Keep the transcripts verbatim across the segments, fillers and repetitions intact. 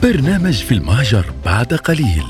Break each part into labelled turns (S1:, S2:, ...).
S1: برنامج في المهجر بعد قليل.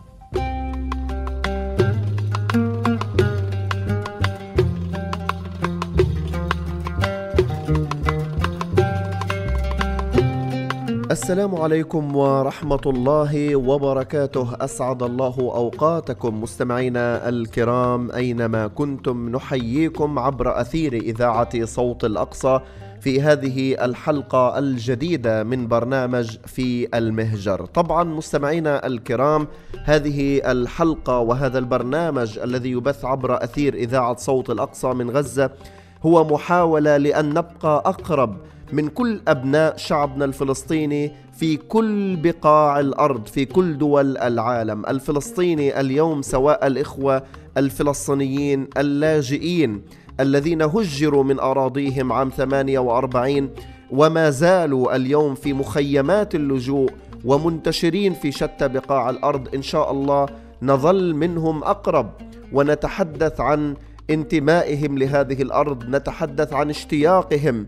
S2: السلام عليكم ورحمة الله وبركاته. أسعد الله أوقاتكم مستمعينا الكرام أينما كنتم. نحييكم عبر أثير إذاعة صوت الأقصى في هذه الحلقة الجديدة من برنامج في المهجر. طبعا مستمعينا الكرام، هذه الحلقة وهذا البرنامج الذي يبث عبر أثير إذاعة صوت الأقصى من غزة هو محاولة لأن نبقى أقرب من كل أبناء شعبنا الفلسطيني في كل بقاع الأرض، في كل دول العالم. الفلسطيني اليوم، سواء الإخوة الفلسطينيين اللاجئين الذين هجروا من أراضيهم عام ثمانية وأربعين وما زالوا اليوم في مخيمات اللجوء ومنتشرين في شتى بقاع الأرض، إن شاء الله نظل منهم أقرب ونتحدث عن انتمائهم لهذه الأرض، نتحدث عن اشتياقهم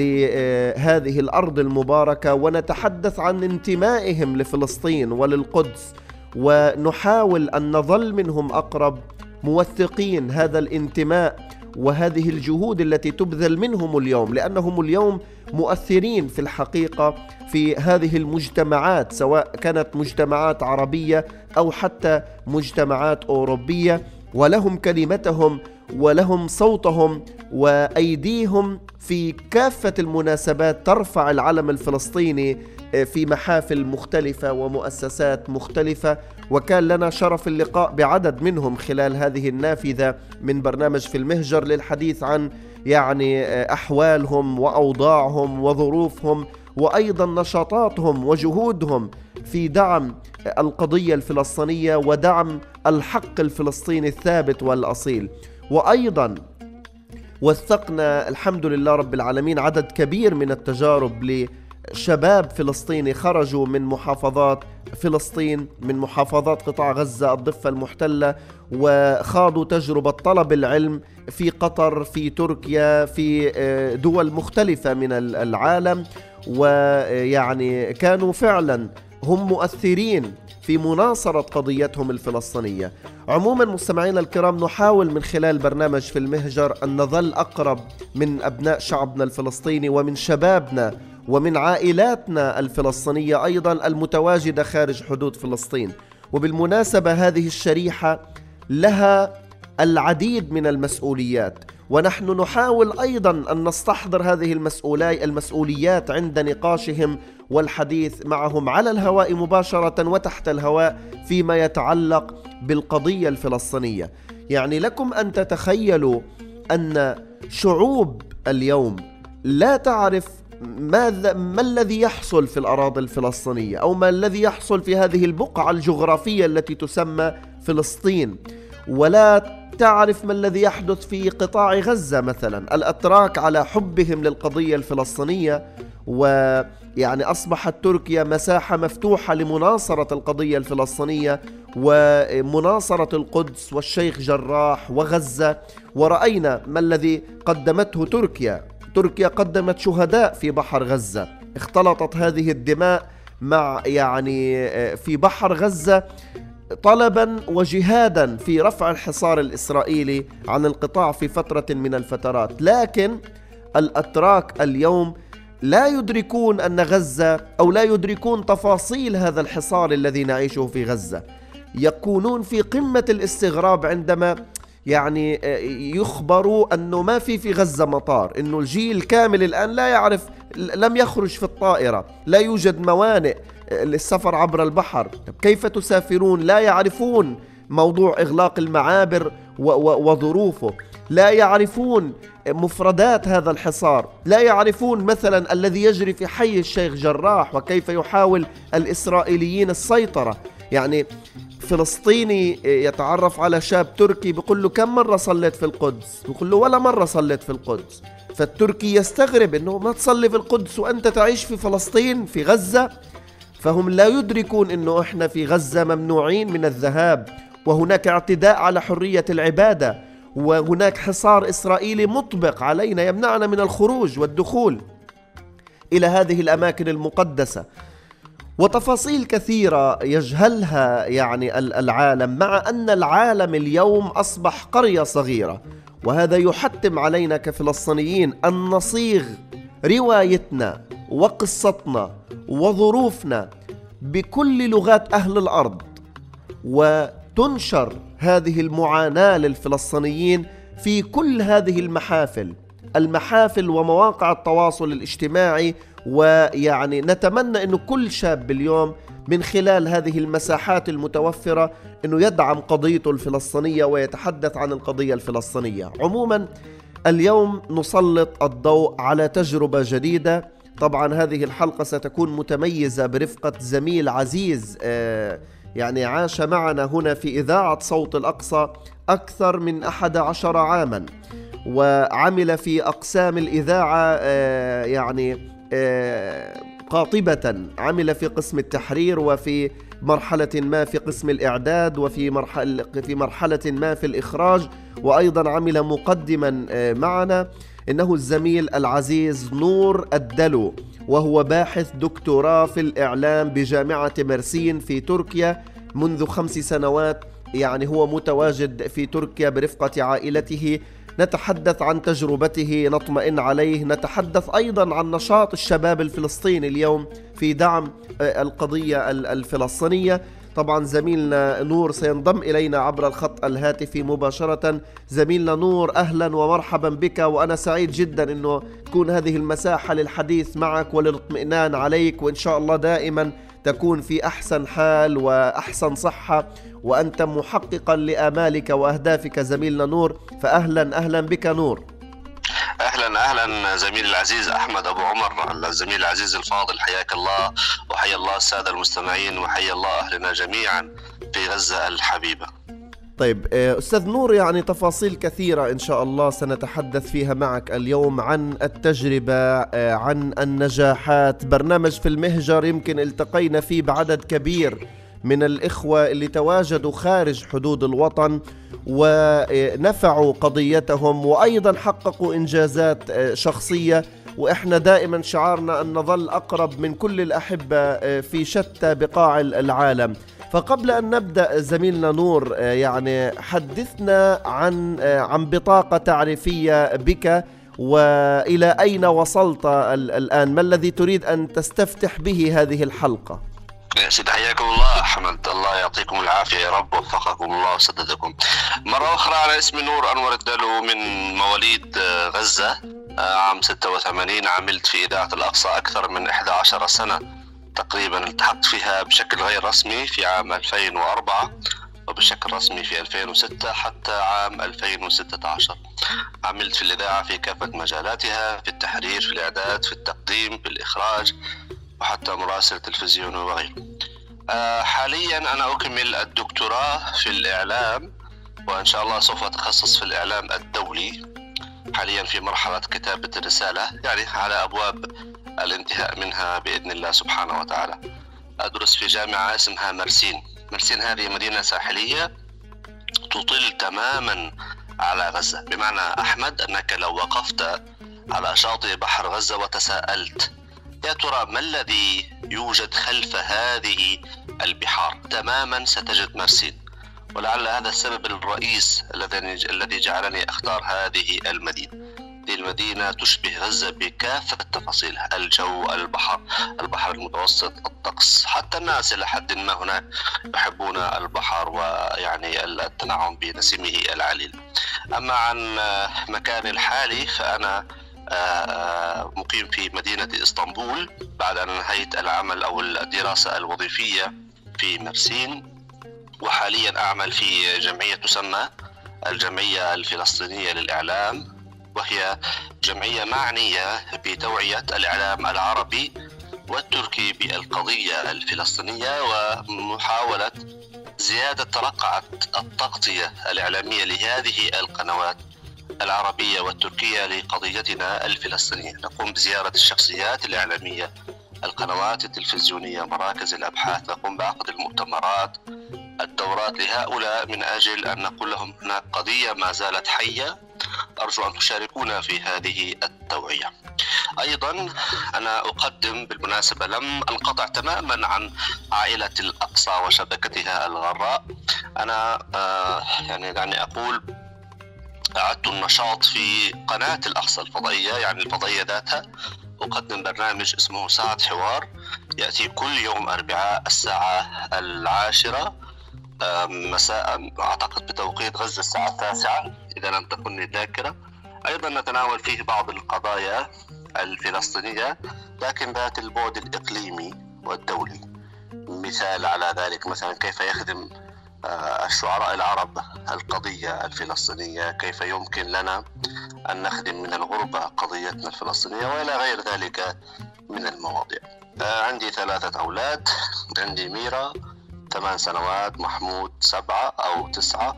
S2: لهذه الأرض المباركة، ونتحدث عن انتمائهم لفلسطين وللقدس، ونحاول أن نظل منهم أقرب، موثقين هذا الانتماء وهذه الجهود التي تبذل منهم اليوم، لأنهم اليوم مؤثرين في الحقيقة في هذه المجتمعات، سواء كانت مجتمعات عربية أو حتى مجتمعات أوروبية، ولهم كلمتهم ولهم صوتهم وأيديهم في كافة المناسبات ترفع العلم الفلسطيني في محافل مختلفة ومؤسسات مختلفة. وكان لنا شرف اللقاء بعدد منهم خلال هذه النافذة من برنامج في المهجر للحديث عن يعني أحوالهم وأوضاعهم وظروفهم، وأيضا نشاطاتهم وجهودهم في دعم القضية الفلسطينية ودعم الحق الفلسطيني الثابت والأصيل. وأيضا وثقنا الحمد لله رب العالمين عدد كبير من التجارب لشباب فلسطيني خرجوا من محافظات فلسطين، من محافظات قطاع غزة الضفة المحتلة، وخاضوا تجربة طلب العلم في قطر، في تركيا، في دول مختلفة من العالم، ويعني كانوا فعلا هم مؤثرين في مناصرة قضيتهم الفلسطينية. عموما مستمعينا الكرام، نحاول من خلال برنامج في المهجر أن نظل أقرب من أبناء شعبنا الفلسطيني ومن شبابنا ومن عائلاتنا الفلسطينية أيضا المتواجدة خارج حدود فلسطين. وبالمناسبة هذه الشريحة لها العديد من المسؤوليات، ونحن نحاول أيضا أن نستحضر هذه المسؤوليات عند نقاشهم والحديث معهم على الهواء مباشرة وتحت الهواء فيما يتعلق بالقضية الفلسطينية. يعني لكم أن تتخيلوا أن شعوب اليوم لا تعرف ماذا ما الذي يحصل في الأراضي الفلسطينية، أو ما الذي يحصل في هذه البقعة الجغرافية التي تسمى فلسطين، ولا تعرف ما الذي يحدث في قطاع غزة مثلا. الأتراك على حبهم للقضية الفلسطينية، ويعني أصبحت تركيا مساحة مفتوحة لمناصرة القضية الفلسطينية ومناصرة القدس والشيخ جراح وغزة. ورأينا ما الذي قدمته تركيا. تركيا قدمت شهداء في بحر غزة، اختلطت هذه الدماء مع يعني في بحر غزة طلبا وجهادا في رفع الحصار الإسرائيلي عن القطاع في فترة من الفترات. لكن الأتراك اليوم لا يدركون أن غزة، أو لا يدركون تفاصيل هذا الحصار الذي نعيشه في غزة. يكونون في قمة الاستغراب عندما يعني يخبروا أنه ما في في غزة مطار، أنه الجيل كامل الآن لا يعرف، لم يخرج في الطائرة، لا يوجد موانئ للسفر عبر البحر. كيف تسافرون؟ لا يعرفون موضوع إغلاق المعابر وظروفه، لا يعرفون مفردات هذا الحصار، لا يعرفون مثلا الذي يجري في حي الشيخ جراح وكيف يحاول الإسرائيليين السيطرة. يعني فلسطيني يتعرف على شاب تركي بيقول له كم مرة صليت في القدس؟ بيقول له ولا مرة صليت في القدس. فالتركي يستغرب انه ما تصلي في القدس وانت تعيش في فلسطين في غزة. فهم لا يدركون انه احنا في غزة ممنوعين من الذهاب، وهناك اعتداء على حرية العبادة، وهناك حصار إسرائيلي مطبق علينا يمنعنا من الخروج والدخول إلى هذه الأماكن المقدسة. وتفاصيل كثيرة يجهلها يعني العالم، مع أن العالم اليوم أصبح قرية صغيرة. وهذا يحتم علينا كفلسطينيين أن نصيغ روايتنا وقصتنا وظروفنا بكل لغات أهل الأرض، وتنشر هذه المعاناة للفلسطينيين في كل هذه المحافل المحافل ومواقع التواصل الاجتماعي. ويعني نتمنى أنه كل شاب اليوم من خلال هذه المساحات المتوفرة أنه يدعم قضيته الفلسطينية ويتحدث عن القضية الفلسطينية. عموما اليوم نسلط الضوء على تجربة جديدة. طبعا هذه الحلقة ستكون متميزة برفقة زميل عزيز آه يعني عاش معنا هنا في إذاعة صوت الأقصى أكثر من أحد عشر عاما، وعمل في أقسام الإذاعة آه يعني آه قاطبة. عمل في قسم التحرير، وفي مرحلة ما في قسم الإعداد، وفي مرحلة في مرحلة ما في الإخراج، وأيضا عمل مقدما آه معنا. إنه الزميل العزيز نور الدلو، وهو باحث دكتوراه في الإعلام بجامعة مرسين في تركيا منذ خمس سنوات. يعني هو متواجد في تركيا برفقة عائلته. نتحدث عن تجربته، نطمئن عليه، نتحدث أيضا عن نشاط الشباب الفلسطيني اليوم في دعم القضية الفلسطينية. طبعا زميلنا نور سينضم إلينا عبر الخط الهاتفي مباشرة. زميلنا نور، أهلا ومرحبا بك، وأنا سعيد جدا أنه تكون هذه المساحة للحديث معك وللاطمئنان عليك، وإن شاء الله دائما تكون في أحسن حال وأحسن صحة، وأنت محققا لآمالك وأهدافك زميلنا نور. فأهلا أهلا بك نور.
S3: أهلا أهلا زميلي العزيز أحمد أبو عمر، الزميل العزيز الفاضل، حياك الله، وحيا الله السادة المستمعين، وحيا الله أهلنا جميعا في غزة الحبيبة.
S2: طيب أستاذ نور، يعني تفاصيل كثيرة إن شاء الله سنتحدث فيها معك اليوم عن التجربة، عن النجاحات. برنامج في المهجر يمكن التقينا فيه بعدد كبير من الإخوة اللي تواجدوا خارج حدود الوطن ونفعوا قضيتهم، وأيضا حققوا إنجازات شخصية. وإحنا دائما شعارنا أن نظل أقرب من كل الأحبة في شتى بقاع العالم. فقبل أن نبدأ زميلنا نور، يعني حدثنا عن عن بطاقة تعريفية بك، وإلى أين وصلت الآن؟ ما الذي تريد أن تستفتح به هذه الحلقة؟
S3: يا سيدي حياكم الله أحمد، الله يعطيكم العافية يا رب، وفقكم الله وسددكم. مرة أخرى أنا اسمي نور أنور الدلو، من مواليد غزة عام ستة وثمانين. عملت في إذاعة الأقصى أكثر من إحدى عشرة سنة تقريبا، التحقت فيها بشكل غير رسمي في عام ألفين وأربعة، وبشكل رسمي في ألفين وستة حتى عام ألفين وستة عشر. عملت في الإذاعة في كافة مجالاتها، في التحرير، في الإعداد، في التقديم، في الإخراج، وحتى مراسل تلفزيون وغيره. أه حاليا أنا أكمل الدكتوراه في الإعلام، وإن شاء الله سوف أتخصص في الإعلام الدولي. حاليا في مرحلة كتابة الرسالة، يعني على أبواب الانتهاء منها بإذن الله سبحانه وتعالى. أدرس في جامعة اسمها مرسين. مرسين هذه مدينة ساحلية تطل تماما على غزة، بمعنى أحمد أنك لو وقفت على شاطئ بحر غزة وتساءلت يا ترى ما الذي يوجد خلف هذه البحار، تماما ستجد مرسين. ولعل هذا السبب الرئيس الذي جعلني أختار هذه المدينة. هذه المدينة تشبه غزة بكافة تفاصيلها، الجو، البحر، البحر المتوسط، الطقس، حتى الناس إلى حد ما هناك يحبون البحر ويعني التنعم بنسيمه العليل. أما عن مكاني الحالي فأنا مقيم في مدينة إسطنبول بعد أن انهيت العمل أو الدراسة الوظيفية في مرسين، وحاليا أعمل في جمعية تسمى الجمعية الفلسطينية للإعلام، وهي جمعية معنية بتوعية الإعلام العربي والتركي بالقضية الفلسطينية، ومحاولة زيادة رقعة التغطية الإعلامية لهذه القنوات العربية والتركية لقضيتنا الفلسطينية. نقوم بزيارة الشخصيات الإعلامية، القنوات التلفزيونية، مراكز الأبحاث، نقوم بعقد المؤتمرات، الدورات لهؤلاء من أجل أن نقول لهم هناك قضية ما زالت حية، أرجو أن تشاركونا في هذه التوعية. أيضا أنا أقدم بالمناسبة، لم أنقطع تماما عن عائلة الأقصى وشبكتها الغراء. أنا آه يعني يعني أقول أعدت النشاط في قناة الأقصى الفضائية، يعني الفضائية ذاتها. أقدم برنامج اسمه ساعة حوار، يأتي كل يوم أربعاء الساعة العاشرة مساء، أعتقد بتوقيت غزة الساعة التاسعة إذا لم تكن الذاكرة. أيضا نتناول فيه بعض القضايا الفلسطينية لكن ذات البعد الإقليمي والدولي. مثال على ذلك مثلا كيف يخدم الشعراء العرب القضية الفلسطينية، كيف يمكن لنا أن نخدم من الغربة قضيتنا الفلسطينية، وإلى غير ذلك من المواضيع. عندي ثلاثة أولاد، عندي ميرا ثمان سنوات، محمود سبعة أو تسعة،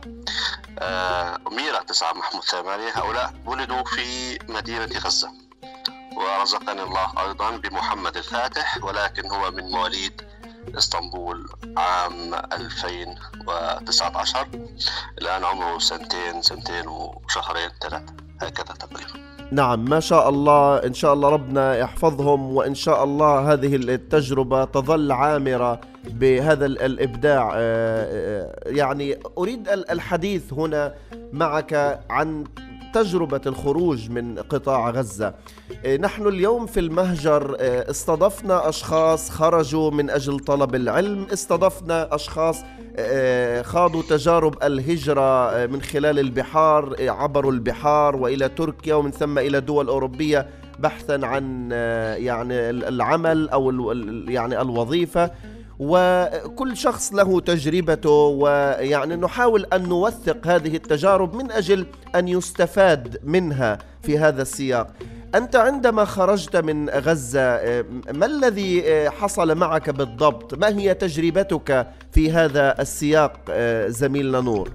S3: ميرا تسعة، محمود ثمانية. هؤلاء ولدوا في مدينة غزة، ورزقني الله أيضا بمحمد الفاتح، ولكن هو من مواليد اسطنبول عام ألفين وتسعة عشر. الآن عمره سنتين سنتين وشهرين ثلاثة هكذا تقريبا.
S2: نعم، ما شاء الله، إن شاء الله ربنا يحفظهم، وإن شاء الله هذه التجربة تظل عامرة بهذا الإبداع. يعني أريد الحديث هنا معك عن تجربة الخروج من قطاع غزة. نحن اليوم في المهجر استضفنا أشخاص خرجوا من أجل طلب العلم، استضفنا أشخاص خاضوا تجارب الهجرة من خلال البحار، عبروا البحار وإلى تركيا ومن ثم إلى دول أوروبية بحثا عن يعني العمل أو يعني الوظيفة، وكل شخص له تجربته، ويعني نحاول أن نوثق هذه التجارب من أجل أن يستفاد منها في هذا السياق. أنت عندما خرجت من غزة ما الذي حصل معك بالضبط؟ ما هي تجربتك في هذا السياق زميلنا نور؟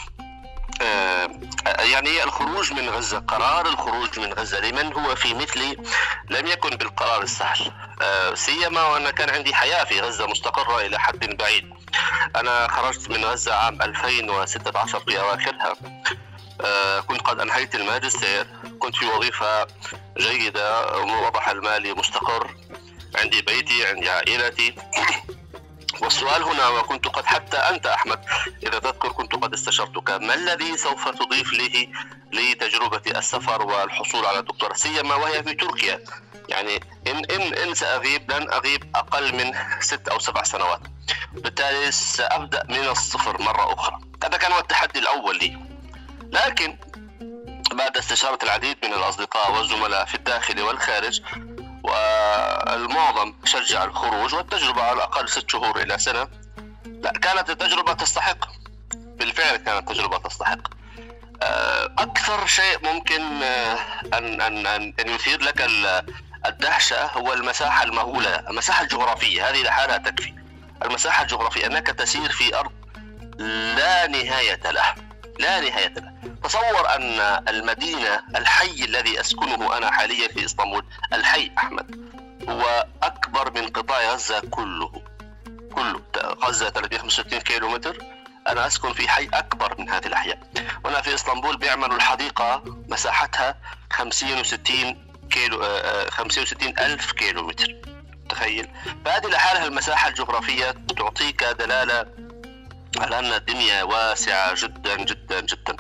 S3: يعني الخروج من غزة، قرار الخروج من غزة لمن هو في مثلي لم يكن بالقرار السهل، سيما وأن كان عندي حياة في غزة مستقرة إلى حد بعيد. أنا خرجت من غزة عام ألفين وستة عشر في أواخرها، كنت قد أنهيت الماجستير، كنت في وظيفة جيدة، وضعها المالي مستقر، عندي بيتي، عندي عائلتي. والسؤال هنا، وكنت قد حتى أنت أحمد إذا تذكر كنت قد استشرتك، ما الذي سوف تضيف له لتجربة السفر والحصول على دكتوراه، سيما وهي في تركيا؟ يعني إن, إن, إن سأغيب لن أغيب أقل من ست أو سبع سنوات، بالتالي سأبدأ من الصفر مرة أخرى. هذا كان هو التحدي الأول لي. لكن بعد استشارة العديد من الأصدقاء والزملاء في الداخل والخارج، والمعظم شجع الخروج، والتجربة على الأقل ست شهور إلى سنة، لا كانت التجربة تستحق، بالفعل كانت التجربة تستحق. أكثر شيء ممكن أن أن أن يثير لك الدهشة هو المساحة المهولة، المساحة الجغرافية، هذه لحالها تكفي. المساحة الجغرافية، أنك تسير في أرض لا نهاية له، لا نهاية له. تصور أن المدينة، الحي الذي أسكنه أنا حاليا في إسطنبول، الحي أحمد هو أكبر من قطاع غزة كله كله غزة ثلاثمئة وخمسة وستين كيلو متر، أنا أسكن في حي أكبر من هذه الأحياء. وأنا في إسطنبول بيعملوا الحديقة مساحتها خمسين وستين كيلو خمسين وستين ألف كيلو متر، تخيل. فهذه لحالها المساحة الجغرافية تعطيك دلالة على أن الدنيا واسعة جدا جدا جدا،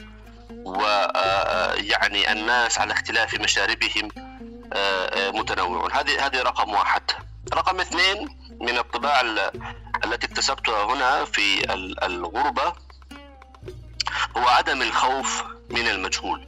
S3: ويعني الناس على اختلاف مشاربهم متنوعون. هذه هذه رقم واحد. رقم اثنين، من الطباع التي اكتسبتها هنا في الغربة هو عدم الخوف من المجهول.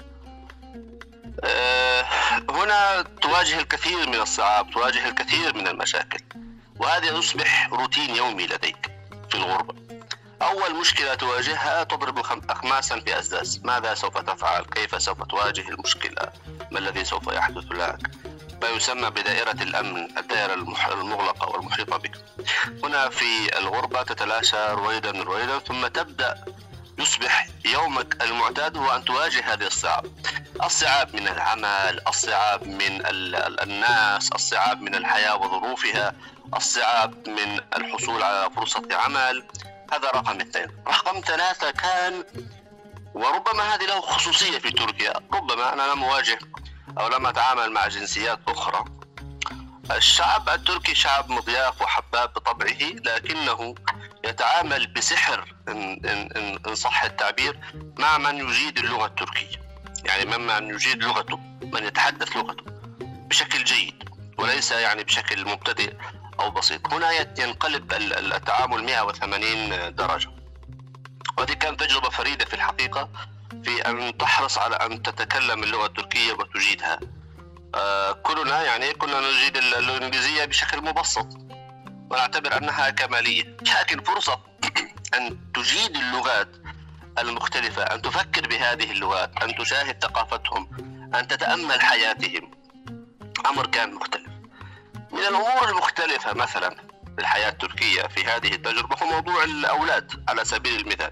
S3: هنا تواجه الكثير من الصعاب، تواجه الكثير من المشاكل، وهذا يصبح روتين يومي لديك في الغربة. أول مشكلة تواجهها تضرب أخماسا في أسداس، ماذا سوف تفعل؟ كيف سوف تواجه المشكلة؟ ما الذي سوف يحدث لك؟ ما يسمى بدائرة الأمن، الدائرة المغلقة والمحيطة بك. هنا في الغربة تتلاشى رويدا رويدا، ثم تبدأ يصبح يومك المعتاد هو أن تواجه هذه الصعاب، الصعاب من العمل، الصعاب من الناس، الصعاب من الحياة وظروفها، الصعاب من الحصول على فرصة عمل. هذا رقم اثنين. رقم ثلاثة كان، وربما هذه له خصوصية في تركيا، ربما أنا لم أواجه أو لم أتعامل مع جنسيات أخرى. الشعب التركي شعب مضياف وحباب بطبعه، لكنه يتعامل بسحر إن, إن, إن صح التعبير مع من يجيد اللغة التركية، يعني من يجيد لغته، من يتحدث لغته بشكل جيد وليس يعني بشكل مبتدئ أو بسيط. هنا ينقلب التعامل مئة وثمانين درجة، وهذه كانت تجربة فريدة في الحقيقة في أن تحرص على أن تتكلم اللغة التركية وتجيدها. آه كلنا يعني كنا نجيد الإنجليزية بشكل مبسط ونعتبر أنها كمالية، لكن فرصة أن تجيد اللغات المختلفة، أن تفكر بهذه اللغات، أن تشاهد ثقافتهم، أن تتأمل حياتهم، أمر كان مختلف. من الأمور المختلفة مثلا في الحياة التركية في هذه التجربة هو موضوع الأولاد. على سبيل المثال،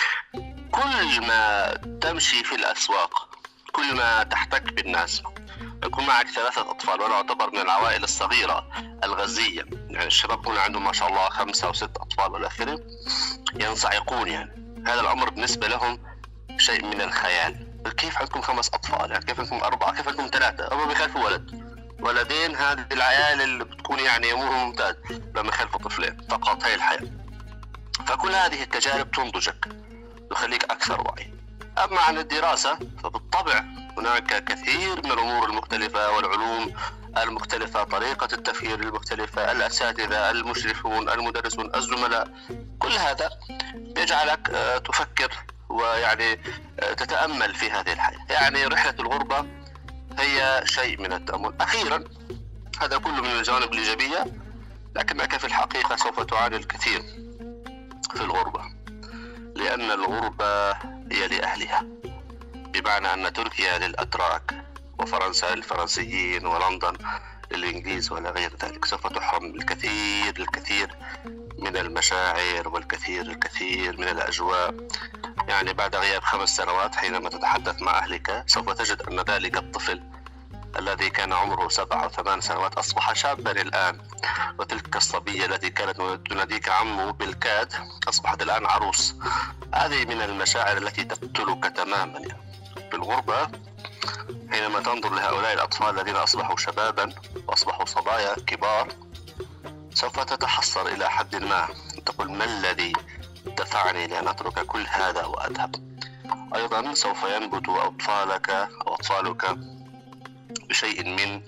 S3: كل ما تمشي في الأسواق، كل ما تحتك بالناس، يكون معك ثلاثة أطفال، وأنا أعتبر من العوائل الصغيرة الغزية، يعني الشباب هنا عندهم ما شاء الله خمسة أو ست أطفال والآخرين، ينصعقون. يعني هذا الأمر بالنسبة لهم شيء من الخيال. كيف عندكم خمس أطفال؟ يعني كيف عندكم أربعة؟ كيف عندكم ثلاثة؟ هم بيخلفوا ولد ولدين، هذه العيال اللي بتكون يعني أمورهم ممتاز لما يخلفوا طفلين فقط. هي الحياة. فكل هذه التجارب تنضجك، تخليك أكثر وعي. أما عن الدراسة فبالطبع هناك كثير من الأمور المختلفة والعلوم المختلفة، طريقة التفكير المختلفة، الأساتذة، المشرفون، المدرسون، الزملاء، كل هذا يجعلك تفكر ويعني تتأمل في هذه الحياة. يعني رحلة الغربة هي شيء من التأمل. أخيرا، هذا كله من الجوانب الإيجابية، لكنك في الحقيقة سوف تعاني الكثير في الغربة، لأن الغربة هي لأهلها، بمعنى أن تركيا للأتراك وفرنسا للفرنسيين ولندن للإنجليز ولا غير ذلك. سوف تحرم الكثير الكثير من المشاعر والكثير الكثير من الأجواء. يعني بعد غياب خمس سنوات حينما تتحدث مع أهلك سوف تجد أن ذلك الطفل الذي كان عمره سبع أو ثمان سنوات أصبح شابا الآن، وتلك الصبية التي كانت تناديك عمه بالكاد أصبحت الآن عروس. هذه من المشاعر التي تقتلك تماما. في الغربة حينما تنظر لهؤلاء الأطفال الذين أصبحوا شبابا وأصبحوا صبايا كبار سوف تتحسر إلى حد ما، تقول ما الذي دفعني لأن أترك كل هذا وأذهب. أيضا سوف ينبت أطفالك أو أطفالك بشيء من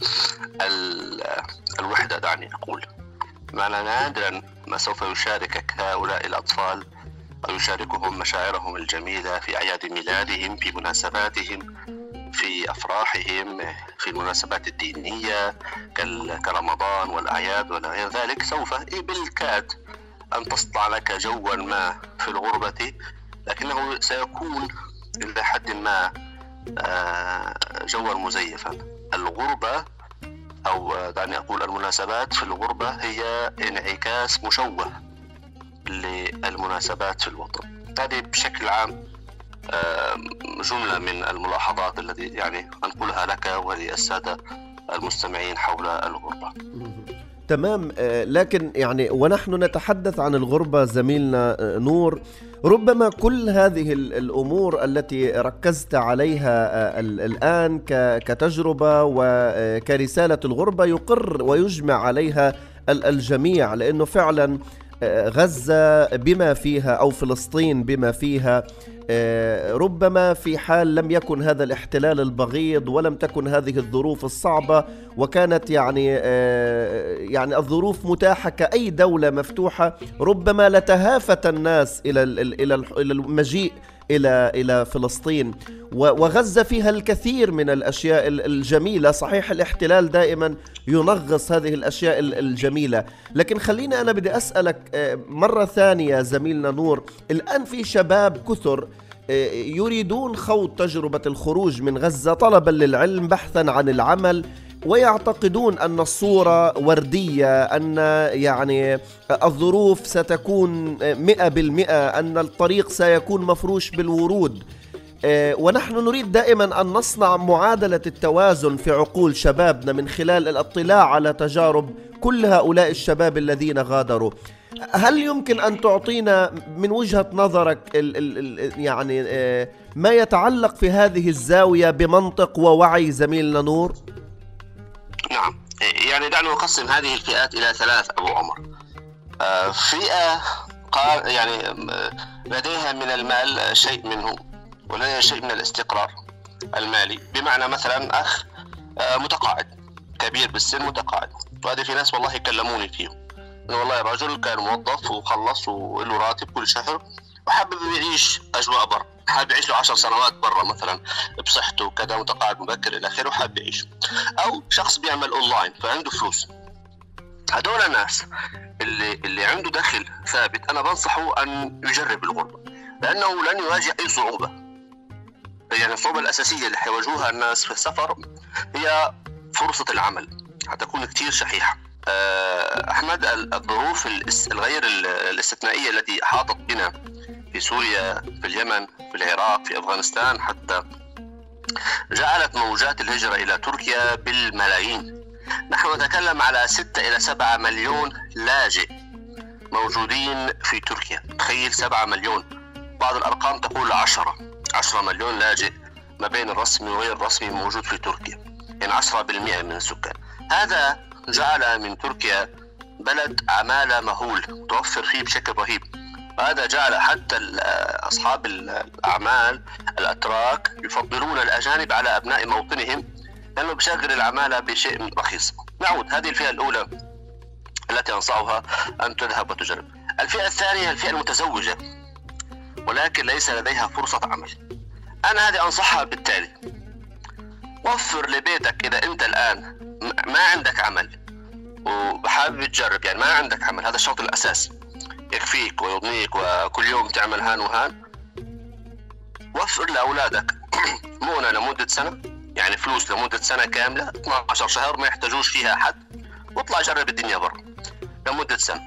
S3: الوحدة، دعني أقول، معنى نادرا ما سوف يشاركك هؤلاء الأطفال أو يشاركهم مشاعرهم الجميلة في أعياد ميلادهم، في مناسباتهم، في أفراحهم، في المناسبات الدينية كرمضان والأعياد ولا غير ذلك. سوف بالكاد أن تصنع لك جوا ما في الغربة، لكنه سيكون إلى حد ما جوا مزيفا. الغربة أو دعني أقول المناسبات في الغربة هي انعكاس مشوه للمناسبات في الوطن. هذه بشكل عام جملة من الملاحظات التي يعني أنقلها لك وللسادة المستمعين حول الغربة.
S2: تمام. لكن يعني ونحن نتحدث عن الغربة زميلنا نور، ربما كل هذه الأمور التي ركزت عليها الآن كتجربة وكرسالة الغربة يقر ويجمع عليها الجميع، لأنه فعلا غزة بما فيها أو فلسطين بما فيها ربما في حال لم يكن هذا الاحتلال البغيض ولم تكن هذه الظروف الصعبة، وكانت يعني يعني الظروف متاحة كأي دولة مفتوحة، ربما لتهافت الناس إلى إلى المجيء إلى إلى فلسطين. وغزة فيها الكثير من الأشياء الجميلة. صحيح الاحتلال دائما ينغص هذه الأشياء الجميلة، لكن خليني أنا بدي أسألك مرة ثانية زميلنا نور، الآن في شباب كثر يريدون خوض تجربة الخروج من غزة طلبا للعلم، بحثا عن العمل، ويعتقدون أن الصورة وردية، أن يعني الظروف ستكون مئة بالمئة، أن الطريق سيكون مفروش بالورود. ونحن نريد دائما أن نصنع معادلة التوازن في عقول شبابنا من خلال الاطلاع على تجارب كل هؤلاء الشباب الذين غادروا. هل يمكن أن تعطينا من وجهة نظرك ال ال يعني ما يتعلق في هذه الزاوية بمنطق ووعي زميلنا نور؟
S3: نعم، يعني دعنا نقسم هذه الفئات إلى ثلاث أبو عمر. فئة قال يعني لديها من المال شيء منه ولديها شيء من الاستقرار المالي، بمعنى مثلا أخ متقاعد كبير بالسن متقاعد، وهذه في ناس والله يكلموني فيه، والله رجل كان موظف وخلص وله راتب كل شهر وحابب يعيش أجواء برا، حابب يعيش له عشر سنوات برا مثلا بصحته وكذا، متقاعد مبكر إلى آخره وحابب يعيش. أو شخص بيعمل أونلاين فعنده فلوس. هدول الناس اللي اللي عنده دخل ثابت أنا بنصحه أن يجرب الغربة، لأنه لن يواجه أي صعوبة. يعني الصعوبة الأساسية اللي حيواجهوها الناس في السفر هي فرصة العمل، حتكون كتير شحيحة. أحمد، الظروف الغير الاستثنائية التي حاطت بنا في سوريا، في اليمن، في العراق، في أفغانستان حتى، جعلت موجات الهجرة إلى تركيا بالملايين. نحن نتكلم على ستة إلى سبعة مليون لاجئ موجودين في تركيا. تخيل سبعة مليون، بعض الأرقام تقول عشرة عشرة مليون لاجئ ما بين الرسمي وغير الرسمي موجود في تركيا، يعني عشرة بالمئة من السكان. هذا جعل من تركيا بلد عمالة مهول توفر فيه بشكل رهيب، وهذا جعل حتى أصحاب الأعمال الأتراك يفضلون الأجانب على أبناء موطنهم لأنه بشغل العمالة بشيء رخيص. نعود، هذه الفئة الأولى التي أنصحها أن تذهب وتجرب. الفئة الثانية الفئة المتزوجة ولكن ليس لديها فرصة عمل. أنا هذه أنصحها بالتالي: وفر لبيتك إذا أنت الآن ما عندك عمل وحابب تجرب، يعني ما عندك عمل، هذا الشرط الأساسي يكفيك ويضنيك وكل يوم تعمل هان وهان. وفر لأولادك مؤنة لمدة سنة، يعني فلوس لمدة سنة كاملة، اثنا عشر شهر ما يحتاجوش فيها أحد، واطلع جرب الدنيا برا لمدة سنة.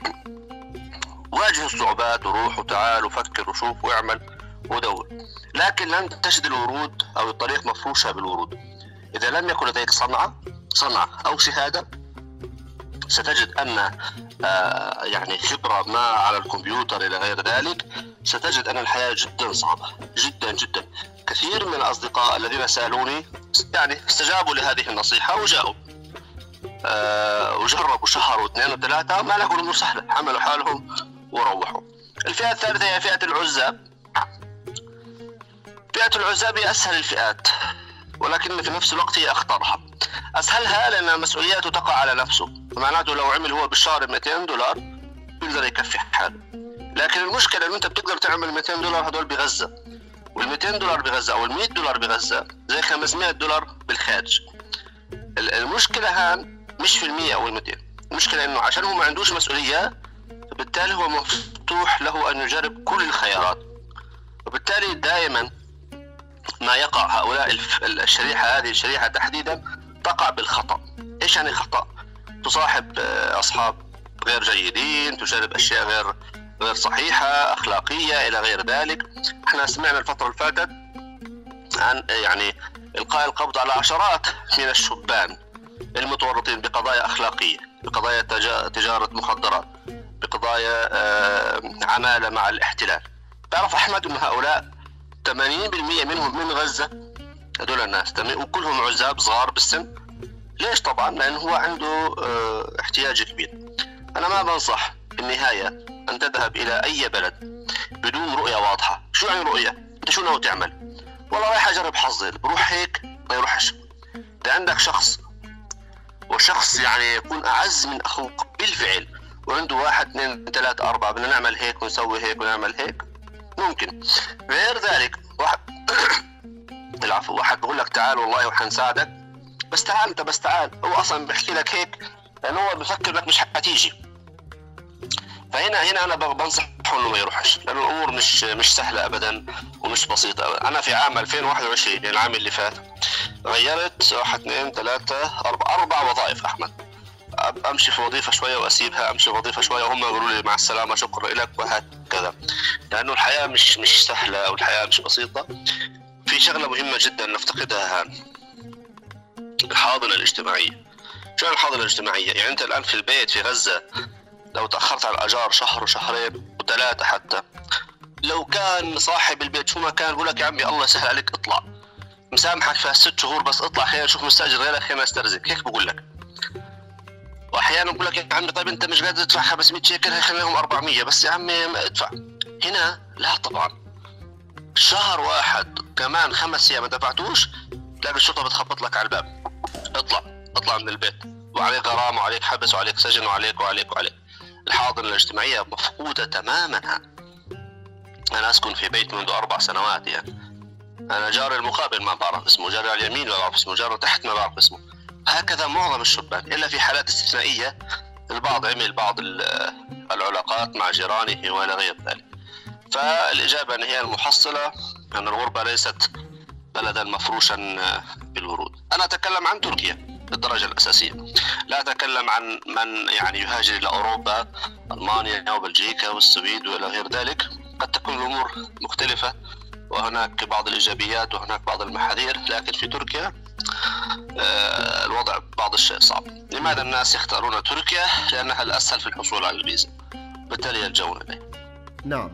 S3: واجه الصعوبات وروح وتعال وفكر وشوف واعمل ودور، لكن لن تجد الورود أو الطريق مفروشة بالورود. إذا لم يكن لديك صنعة صنعة أو شهادة، ستجد أن آه يعني خبرة ما على الكمبيوتر إلى غير ذلك، ستجد أن الحياة جدا صعبة جدا جدا. كثير من الأصدقاء الذين سألوني يعني استجابوا لهذه النصيحة وجاءوا آه وجربوا شهر واثنين وثلاثة، ما لقوا الأمور سهلة، حملوا حالهم وروحوا. الفئة الثالثة هي فئة العزاب. فئة العزاب هي أسهل الفئات، ولكن في نفس الوقت هي أخطرها. أسهلها لأن مسؤولياته تقع على نفسه، معناته لو عمل هو بالشهر مئتين دولار يقدر يكفي حاله. لكن المشكلة إنه أنت بتقدر تعمل مئتين دولار هدول بغزة، وال200 دولار بغزة أو ال100 دولار بغزة زي خمسمئة دولار بالخارج. المشكلة هان مش في المية أو المئتين، المشكلة إنه عشان هو ما عندوش مسؤولية، فبالتالي هو مفتوح له أن يجرب كل الخيارات، وبالتالي دائما ما يقع هؤلاء الشريحة، هذه الشريحة تحديدا تقع بالخطأ. إيش يعني خطأ؟ تصاحب أصحاب غير جيدين، تجرب أشياء غير غير صحيحة أخلاقية إلى غير ذلك. احنا سمعنا الفترة اللي فاتت عن يعني إلقاء القبض على عشرات من الشبان المتورطين بقضايا أخلاقية، بقضايا تجارة مخدرات، بقضايا عمالة مع الاحتلال. تعرف أحمد أن هؤلاء ثمانين بالمئة منهم من غزة، هذول الناس وكلهم عزاب صغار بالسن. ليش؟ طبعا لأنه هو عنده احتياج كبير. أنا ما بنصح في النهاية أن تذهب إلى أي بلد بدون رؤية واضحة. شو يعني رؤية؟ أنت شو ناوي تعمل؟ والله رايح أجرب حظي، بروح هيك ما يروحش. إذا عندك شخص وشخص يعني يكون أعز من أخوك بالفعل، وعنده واحد اثنين ثلاثة أربعة بدنا نعمل هيك ونسوي هيك ونعمل هيك، ممكن. غير ذلك واحد العفو واحد بقول لك تعال والله وحنساعدك، بس تعال انت بس تعال، هو اصلا بيحكي لك هيك لانه هو بفكر لك مش حتيجي. فهنا هنا انا بنصح انه ما يروحش، لانه الامور مش مش سهله ابدا ومش بسيطه أبداً. انا في عام ألفين وواحد وعشرين يعني العام اللي فات غيرت واحد اثنين ثلاثة أربع أربع وظائف أحمد. أمشي في وظيفة شوية وأسيبها، أمشي في وظيفة شوية وهم يقولوا لي مع السلامة شكرا لك وهكذا، لأنه الحياة مش مش سهلة والحياة مش بسيطة. في شغلة مهمة جدا نفتقدها هان، الحاضنة الاجتماعية. شو الحاضنة الاجتماعية؟ يعني أنت الآن في البيت في غزة لو تأخرت على الأجار شهر وشهرين وثلاثة حتى، لو كان صاحب البيت شو ما كان بقول لك يا عمي الله يسهل عليك اطلع، مسامحك في هالست شهور بس اطلع خلينا نشوف مستأجر غيرك خلينا نسترزق، هيك بقول لك. واحيانا بقول لك يا عمي طيب انت مش قادر تدفع خمسمية شيكل هي خليهم أربعمية بس يا عمي ادفع. هنا لا طبعا، شهر واحد كمان خمس ايام ما دفعتوش تلاقي الشرطه بتخبط لك على الباب، اطلع اطلع من البيت وعليك غرامه وعليك حبس وعليك سجن وعليك وعليك وعليك. الحاضنه الاجتماعيه مفقوده تماما. انا اسكن في بيت منذ اربع سنوات، يعني انا جاري المقابل ما بعرف اسمه، جاري على اليمين ما بعرف اسمه، جاري تحت ما بعرف اسمه. هكذا معظم الشبان، الا في حالات استثنائيه البعض عمل بعض العلاقات مع جيرانه والى غير ذلك. فالاجابه ان هي المحصله ان الغربه ليست بلدا مفروشا بالورود. انا اتكلم عن تركيا بالدرجه الاساسيه، لا اتكلم عن من يعني يهاجر الى اوروبا، المانيا وبلجيكا والسويد والى غير ذلك. قد تكون الامور مختلفه وهناك بعض الايجابيات وهناك بعض المحاذير، لكن في تركيا الوضع بعض الشيء صعب. لماذا الناس يختارون تركيا؟ لانها الاسهل في الحصول على الفيزا، بالتالي يلجؤون اليه.
S2: نعم،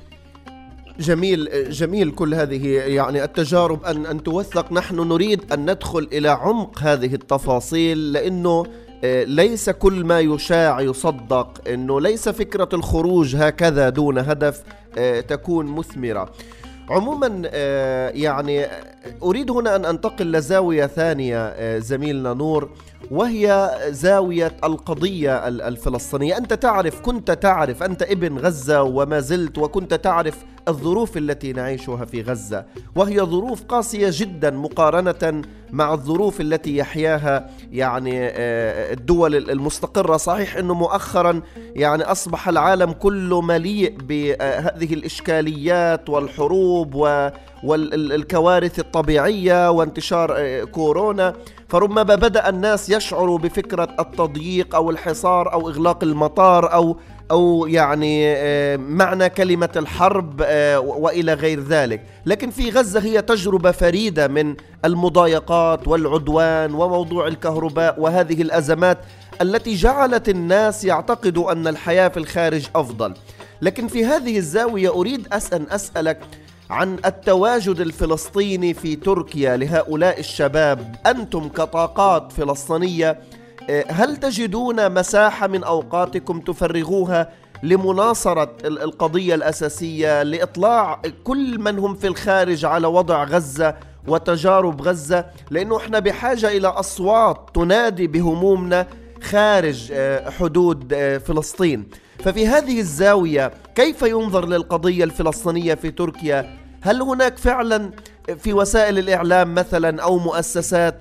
S2: جميل جميل. كل هذه يعني التجارب أن أن توثق. نحن نريد أن ندخل إلى عمق هذه التفاصيل، لأنه ليس كل ما يشاع يصدق، أنه ليس فكرة الخروج هكذا دون هدف تكون مثمرة. عموما يعني أريد هنا أن أنتقل لزاوية ثانية زميلنا نور، وهي زاوية القضية الفلسطينية. أنت تعرف، كنت تعرف، أنت ابن غزة وما زلت، وكنت تعرف الظروف التي نعيشها في غزة، وهي ظروف قاسية جدا مقارنة مع الظروف التي يحياها يعني الدول المستقرة. صحيح أنه مؤخرا يعني أصبح العالم كله مليء بهذه الإشكاليات والحروب والكوارث الطبيعية وانتشار كورونا، فربما بدأ الناس يشعروا بفكرة التضييق أو الحصار أو إغلاق المطار أو أو يعني معنى كلمة الحرب وإلى غير ذلك. لكن في غزة هي تجربة فريدة من المضايقات والعدوان وموضوع الكهرباء وهذه الأزمات التي جعلت الناس يعتقدوا أن الحياة في الخارج أفضل. لكن في هذه الزاوية أريد أن أسألك عن التواجد الفلسطيني في تركيا لهؤلاء الشباب. أنتم كطاقات فلسطينية هل تجدون مساحة من أوقاتكم تفرغوها لمناصرة القضية الأساسية، لإطلاع كل من هم في الخارج على وضع غزة وتجارب غزة؟ لأنه إحنا بحاجة إلى أصوات تنادي بهمومنا خارج حدود فلسطين. ففي هذه الزاوية كيف ينظر للقضية الفلسطينية في تركيا؟ هل هناك فعلا في وسائل الإعلام مثلا أو مؤسسات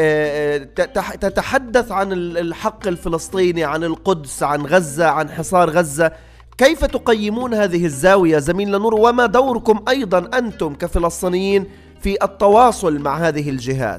S2: تتحدث عن الحق الفلسطيني، عن القدس، عن غزة، عن حصار غزة؟ كيف تقيمون هذه الزاوية زميلنا نور، وما دوركم أيضا أنتم كفلسطينيين في التواصل مع هذه الجهات؟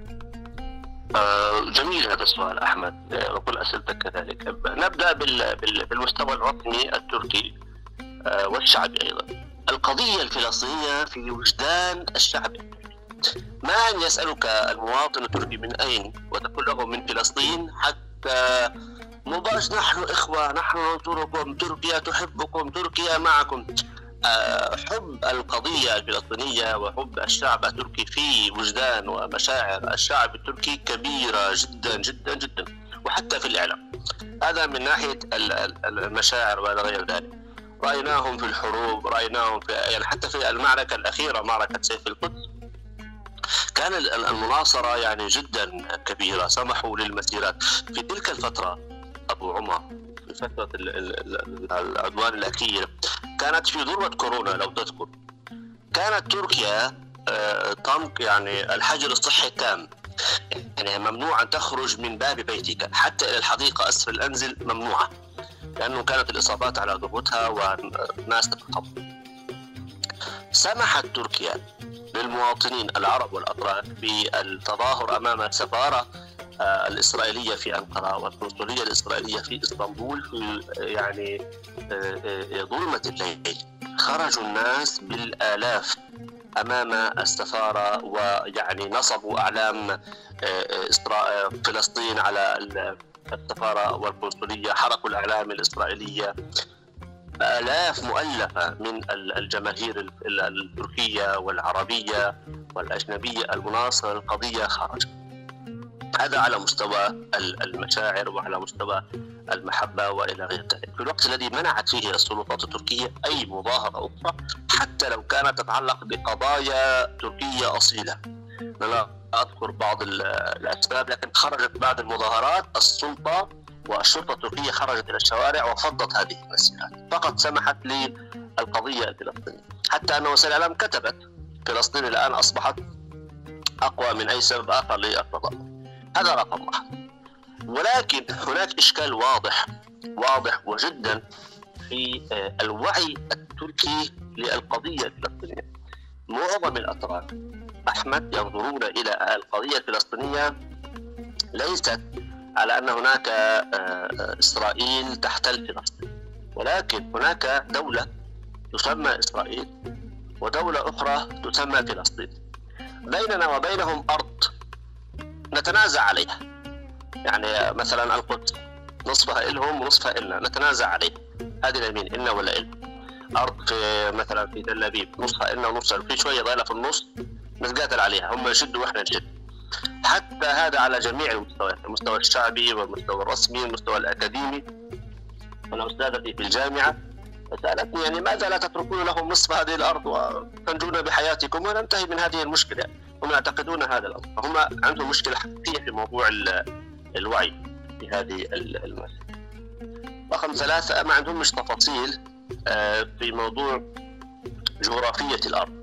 S3: آه جميل هذا السؤال أحمد، وكل أسئلتك كذلك. نبدأ بالمستوى الوطني التركي آه والشعبي أيضا. القضية الفلسطينية في وجدان الشعب. ما أن يسألك المواطن التركي من أين وتقول له من فلسطين، حتى مباشر نحن إخوة، نحن ننصركم، تركيا تحبكم، تركيا معكم. أه حب القضية الفلسطينية وحب الشعب التركي في وجدان ومشاعر الشعب التركي كبيرة جدا جدا جدا، وحتى في الإعلام. هذا من ناحية المشاعر ولا غير ذلك. رأيناهم في الحروب، رأيناهم في يعني حتى في المعركة الأخيرة، معركة سيف القدس، كان المناصرة يعني جدا كبيرة، سمحوا للمسيرات. في تلك الفترة أبو عمر، في فترة العدوان الأخير، كانت في ذروة كورونا لو تذكر، كانت تركيا طنق يعني الحجر الصحي التام، يعني ممنوع أن تخرج من باب بيتك حتى إلى الحديقة أسفل الأنزل، ممنوعة، لأنه كانت الإصابات على ذروتها والناس تتخبط. سمحت تركيا للمواطنين العرب والأتراك بالتظاهر أمام السفارة الإسرائيلية في أنقرة والقنصلية الإسرائيلية في إسطنبول في يعني ظلمة الليل. خرجوا الناس بالآلاف أمام السفارة، ويعني نصبوا أعلام فلسطين على السفارة والقنصلية، حركوا الإعلام الإسرائيلية، آلاف مؤلفة من الجماهير التركية والعربية والأجنبية المناصرة للقضية خرج. هذا على مستوى المشاعر وعلى مستوى المحبة وإلى غير ذلك. في الوقت الذي منعت فيه السلطات التركية أي مظاهرة أخرى حتى لو كانت تتعلق بقضايا تركية أصيلة. أنا أذكر بعض الأسباب، لكن خرجت بعد المظاهرات السلطة والشرطة التركية خرجت إلى الشوارع وفضت هذه المسيرات، فقط سمحت للقضية الفلسطينية. حتى أن وسائل الإعلام كتبت فلسطين الآن أصبحت أقوى من أي سبب آخر للتضامن. هذا رقم واحد. ولكن هناك إشكال واضح واضح وجدا في الوعي التركي للقضية الفلسطينية. معظم الأتراك أحمد ينظرون إلى القضية الفلسطينية ليست على أن هناك إسرائيل تحتل فلسطين، ولكن هناك دولة تسمى إسرائيل ودولة أخرى تسمى فلسطين، بيننا وبينهم أرض نتنازع عليها. يعني مثلا القدس نصفها إلهم ونصفها إلنا، نتنازع عليها، هذه اليمين إلنا ولا إلنا. أرض في مثلا في تل أبيب نصفها إلنا ونصفها، في شوية ضايلة في النص نتقاتل عليها، هم يشدوا وإحنا نشد. حتى هذا على جميع المستويات، المستوى الشعبي والمستوى الرسمي والمستوى الأكاديمي. أنا أستاذتي في الجامعة سألتني يعني ماذا لا تتركون لهم نصف هذه الأرض وتنجون بحياتكم وننتهي من هذه المشكلة. هم يعتقدون هذا الأمر، هم عندهم مشكلة حقيقية في موضوع الوعي في هذه المسألة. رقم ثلاثة، ما عندهم مش تفاصيل في موضوع جغرافية الأرض.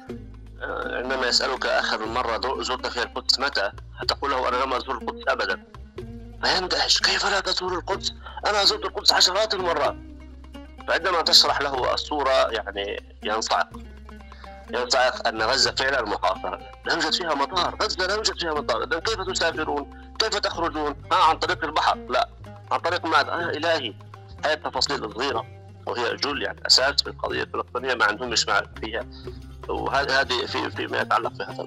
S3: عندما يسألك آخر مرة زرت فيها القدس متى؟ هتقول له أنا لم أزور القدس أبدا، فيندهش كيف لا تزور القدس؟ أنا زرت القدس عشرات المرات. فعندما تشرح له الصورة يعني ينصعق ينصعق أن غزة فعلا محاصرة، لا يوجد فيها مطار، غزة لا يوجد فيها مطار، إذن كيف تسافرون؟ كيف تخرجون؟ ها عن طريق البحر؟ لا، عن طريق ماذا؟ آه إلهي. هذه التفاصيل الصغيرة وهي جل يعني أساس في القضية الفلسطينية ما عندهم مش فيها، وهذه في فيما يتعلق بهذا.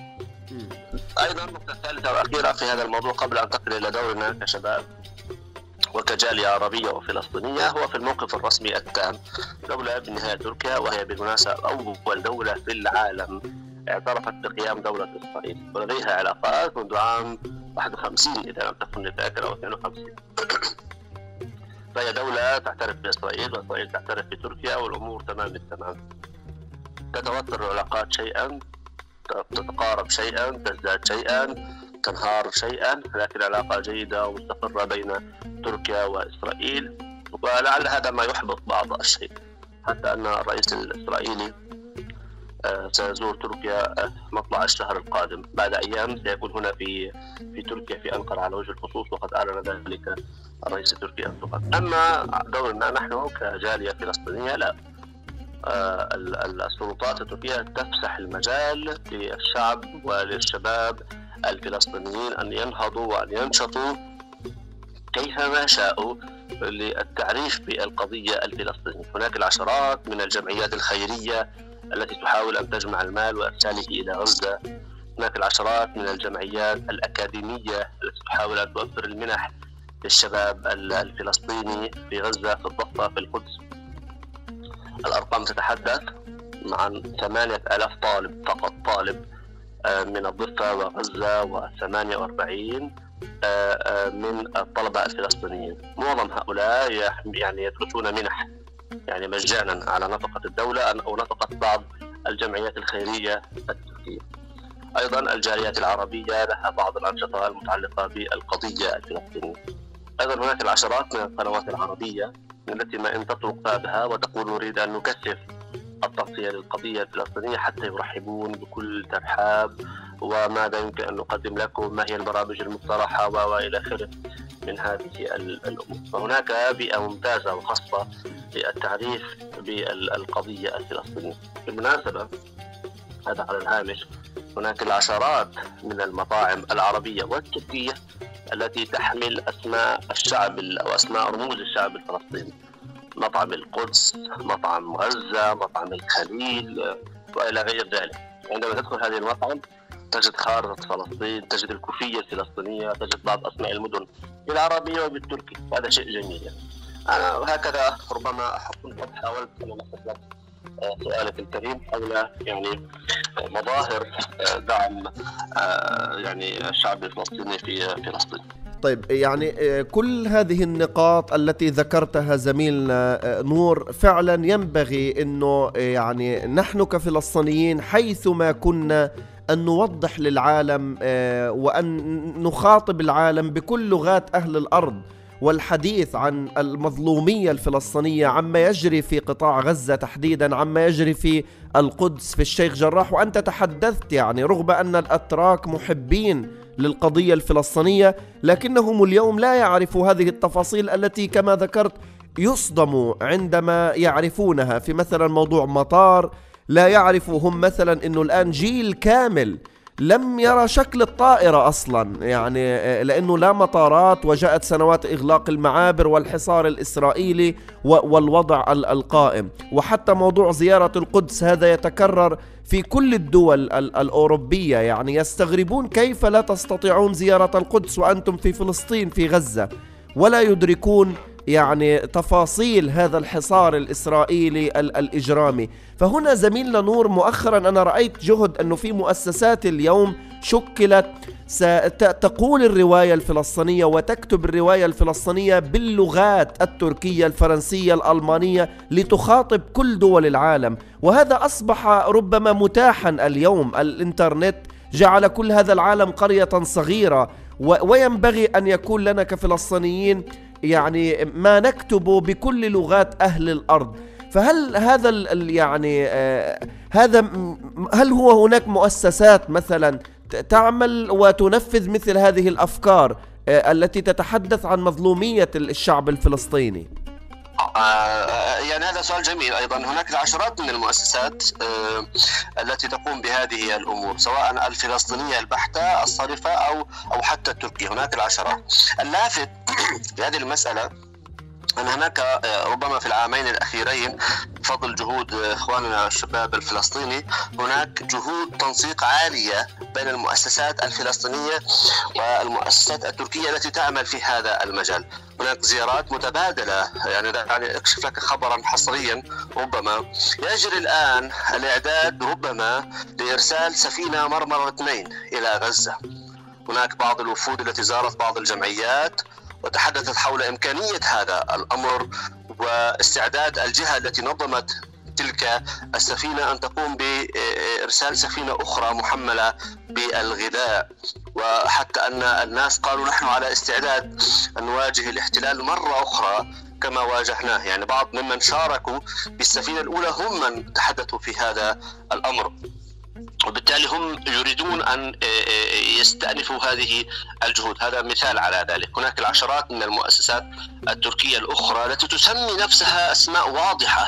S3: أيضا النقطة الثالثة والأخيرة في هذا الموضوع قبل أن تقل إلى دورنا كشباب وكجالية عربية وفلسطينية، هو في الموقف الرسمي التام. دولة بالنهاية تركيا، وهي بالمناسبة أول دولة في العالم اعترفت بقيام دولة إسرائيل، ولديها علاقات منذ عام واحد وخمسين إذا لم تكن متذكر، أو اثنين وخمسين. فهي دولة تعترف بإسرائيل وإسرائيل تعترف بتركيا، والأمور تمام بالتمام. تتوتر العلاقات شيئا، تتقارب شيئا، تزداد شيئا، تنهار شيئا، لكن علاقة جيدة ومستقرة بين تركيا وإسرائيل، ولعل هذا ما يحبط بعض الشيء، حتى أن الرئيس الإسرائيلي سيزور تركيا مطلع الشهر القادم، بعد أيام سيكون هنا في في تركيا في أنقرة على وجه الخصوص، وقد أعلن ذلك الرئيس التركي أردوغان. أما دورنا نحن كجالية فلسطينية لا، السلطات التركية تفسح المجال للشعب وللشباب الفلسطينيين أن ينهضوا وأن ينشطوا كيفما شاءوا للتعريف بالقضية الفلسطينية. هناك العشرات من الجمعيات الخيرية التي تحاول أن تجمع المال وإرساله إلى غزة. هناك العشرات من الجمعيات الأكاديمية التي تحاول أن توفر المنح للشباب الفلسطيني في غزة، في الضفة، في القدس. الأرقام تتحدث عن ثمانية آلاف طالب فقط، طالب من الضفة وغزة، وثمانية وأربعين من الطلبة الفلسطينيين. معظم هؤلاء يعني يدرسون منح يعني مجانا على نفقة الدولة أو نفقة بعض الجمعيات الخيرية التركية. أيضا الجاليات العربية لها بعض الأنشطة المتعلقة بالقضية الفلسطينية. أيضا هناك العشرات من القنوات العربية التي ما إن تطرق بابها وتقول نريد أن نكثف التغطية للقضية الفلسطينية حتى يرحبون بكل ترحاب، وماذا يمكن أن نقدم لكم، ما هي البرامج المقترحة وإلى آخره من هذه الأمور. فهناك بيئة ممتازة وخاصة للتعريف بالقضية الفلسطينية. بالمناسبة هذا على الهامش، هناك العشرات من المطاعم العربية والتركية التي تحمل أسماء الشعب أو أسماء رموز الشعب الفلسطيني، مطعم القدس، مطعم غزة، مطعم الخليل وإلى غير ذلك. عندما تدخل هذه المطعم تجد خارطة فلسطين، تجد الكوفية الفلسطينية، تجد بعض أسماء المدن بالعربية وبالتركي، هذا شيء جميل يعني. أنا وهكذا ربما أكون قد حاولت أن ألخص سؤالك الكريم حول يعني مظاهر دعم يعني الشعب الفلسطيني في فلسطين.
S2: طيب، يعني كل هذه النقاط التي ذكرتها زميلنا نور فعلا ينبغي أنه يعني نحن كفلسطينيين حيثما كنا أن نوضح للعالم وأن نخاطب العالم بكل لغات أهل الأرض، والحديث عن المظلومية الفلسطينية، عما يجري في قطاع غزة تحديدا، عما يجري في القدس في الشيخ جراح. وأنت تحدثت يعني رغم أن الأتراك محبين للقضية الفلسطينية، لكنهم اليوم لا يعرفوا هذه التفاصيل التي كما ذكرت يصدموا عندما يعرفونها. في مثلا موضوع مطار، لا يعرفوا هم مثلا أنه الآن جيل كامل لم يرى شكل الطائرة أصلا، يعني لأنه لا مطارات، وجاءت سنوات إغلاق المعابر والحصار الإسرائيلي والوضع القائم. وحتى موضوع زيارة القدس هذا يتكرر في كل الدول الأوروبية، يعني يستغربون كيف لا تستطيعون زيارة القدس وأنتم في فلسطين في غزة، ولا يدركون يعني تفاصيل هذا الحصار الإسرائيلي الإجرامي. فهنا زميلنا نور مؤخرا أنا رأيت جهد أنه في مؤسسات اليوم شكلت ستقول الرواية الفلسطينية وتكتب الرواية الفلسطينية باللغات التركية، الفرنسية، الألمانية، لتخاطب كل دول العالم. وهذا أصبح ربما متاحا اليوم، الإنترنت جعل كل هذا العالم قرية صغيرة، وينبغي أن يكون لنا كفلسطينيين يعني ما نكتبه بكل لغات أهل الأرض. فهل هذا يعني آه هذا هل هو هناك مؤسسات مثلا تعمل وتنفذ مثل هذه الأفكار آه التي تتحدث عن مظلومية الشعب الفلسطيني؟
S3: آه يعني هذا سؤال جميل. أيضا هناك العشرات من المؤسسات آه التي تقوم بهذه الأمور، سواء الفلسطينية البحتة الصرفة أو أو حتى التركية، هناك العشرات. اللافت في هذه المسألة أن هناك ربما في العامين الأخيرين بفضل جهود إخواننا الشباب الفلسطيني هناك جهود تنسيق عالية بين المؤسسات الفلسطينية والمؤسسات التركية التي تعمل في هذا المجال. هناك زيارات متبادلة، يعني دعني أكشف لك خبرا حصريا. ربما يجري الآن الإعداد ربما لإرسال سفينة مرمرة اثنين إلى غزة. هناك بعض الوفود التي زارت بعض الجمعيات وتحدثت حول إمكانية هذا الأمر واستعداد الجهة التي نظمت تلك السفينة أن تقوم بإرسال سفينة أخرى محملة بالغذاء. وحتى أن الناس قالوا نحن على استعداد أن نواجه الاحتلال مرة أخرى كما واجهناه. يعني بعض ممن شاركوا بالسفينة الأولى هم من تحدثوا في هذا الأمر، وبالتالي هم يريدون أن يستأنفوا هذه الجهود. هذا مثال على ذلك. هناك العشرات من المؤسسات التركية الأخرى التي تسمي نفسها أسماء واضحة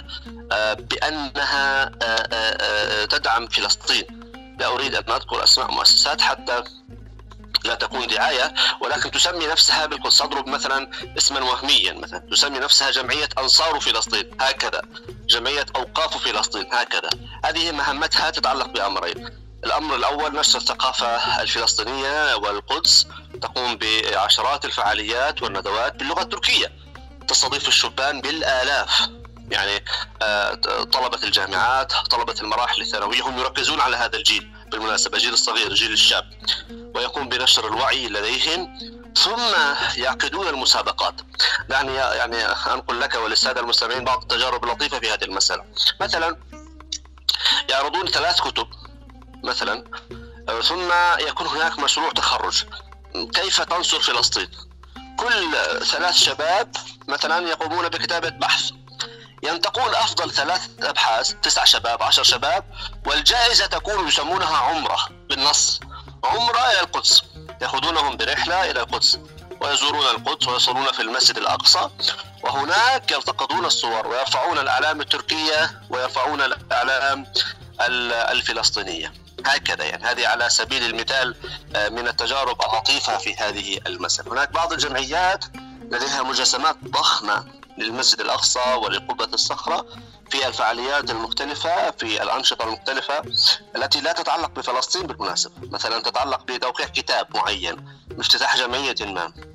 S3: بأنها تدعم فلسطين. لا أريد أن أذكر أسماء مؤسسات حتى لا تكون دعاية، ولكن تسمي نفسها بالقدس. أضرب مثلا اسما وهميا، مثلا تسمي نفسها جمعية أنصار فلسطين هكذا، جمعية أوقاف فلسطين هكذا. هذه مهمتها تتعلق بأمرين. الأمر الأول نشر الثقافة الفلسطينية والقدس، تقوم بعشرات الفعاليات والندوات باللغة التركية، تستضيف الشبان بالآلاف، يعني طلبة الجامعات، طلبة المراحل الثانوية، هم يركزون على هذا الجيل بالمناسبة، جيل الصغير، جيل الشاب، ويقوم بنشر الوعي لديهم. ثم يعقدون المسابقات. يعني يعني أنقل لك وللسادة المستمعين بعض التجارب اللطيفة في هذه المسألة. مثلا يعرضون ثلاث كتب مثلا، ثم يكون هناك مشروع تخرج كيف تنصر فلسطين. كل ثلاث شباب مثلا يقومون بكتابة بحث، ينتقون أفضل ثلاث أبحاث، تسع شباب، عشر شباب، والجائزة تكون يسمونها عمرة بالنص، عمرة إلى القدس. يأخذونهم برحلة إلى القدس ويزورون القدس ويصلون في المسجد الأقصى، وهناك يلتقطون الصور ويرفعون الأعلام التركية ويرفعون الأعلام الفلسطينية هكذا. يعني هذه على سبيل المثال من التجارب اللطيفة في هذه المسألة. هناك بعض الجمعيات لديها مجسمات ضخمة للمسجد الأقصى ولقبة الصخرة في الفعاليات المختلفة، في الأنشطة المختلفة التي لا تتعلق بفلسطين بالمناسبة. مثلا تتعلق بتوقيع كتاب معين، افتتاح جمعية ما.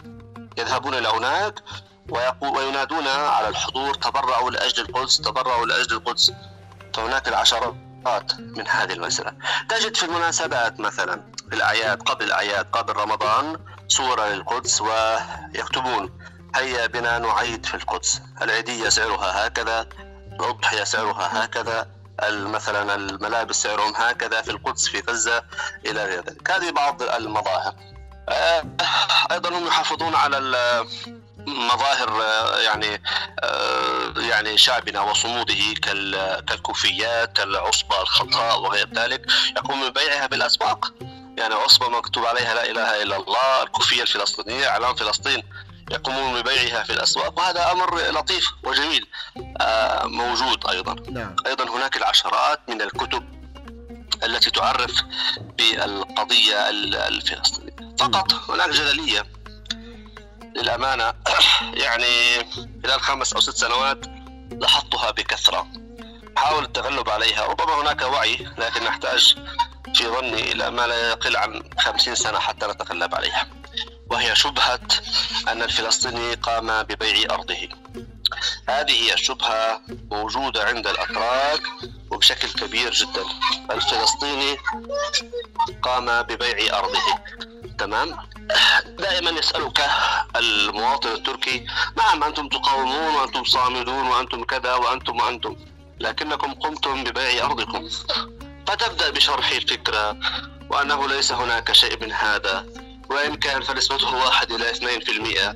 S3: يذهبون إلى هناك وينادون على الحضور: تبرعوا لأجل القدس، تبرعوا لأجل القدس. فهناك العشرات من هذه المسألة. تجد في المناسبات مثلا في الأعياد، قبل الأعياد قبل رمضان، صورة للقدس ويكتبون: هيا بنا نعيد في القدس، العيدية سعرها هكذا، الأضحية سعرها هكذا، مثلا الملابس سعرهم هكذا في القدس في غزة إلى غير ذلك. هذه بعض المظاهر. أيضا هم يحافظون على مظاهر يعني يعني شعبنا وصموده كالكوفيات، كالعصبة الخضراء وغير ذلك، يقوم ببيعها بالأسواق. يعني عصبة مكتوب عليها لا إله إلا الله، الكوفية الفلسطينية، إعلام فلسطين، يقومون ببيعها في الأسواق، وهذا أمر لطيف وجميل موجود. أيضا
S2: نعم.
S3: أيضا هناك العشرات من الكتب التي تعرف بالقضية الفلسطينية. فقط هناك جدلية للأمانة يعني خلال خمس أو ست سنوات لاحظتها بكثرة، حاول التغلب عليها. ربما هناك وعي، لكن نحتاج في ظني إلى ما لا يقل عن خمسين سنة حتى نتغلب عليها، وهي شبهة أن الفلسطيني قام ببيع أرضه. هذه هي الشبهة موجودة عند الأتراك وبشكل كبير جدا. الفلسطيني قام ببيع أرضه، تمام. دائما يسألك المواطن التركي: نعم أنتم تقاومون وأنتم صامدون وأنتم كذا وأنتم وأنتم، لكنكم قمتم ببيع أرضكم. فتبدأ بشرح الفكرة وأنه ليس هناك شيء من هذا، وإن كان فنسبته واحد إلى اثنين في المئة،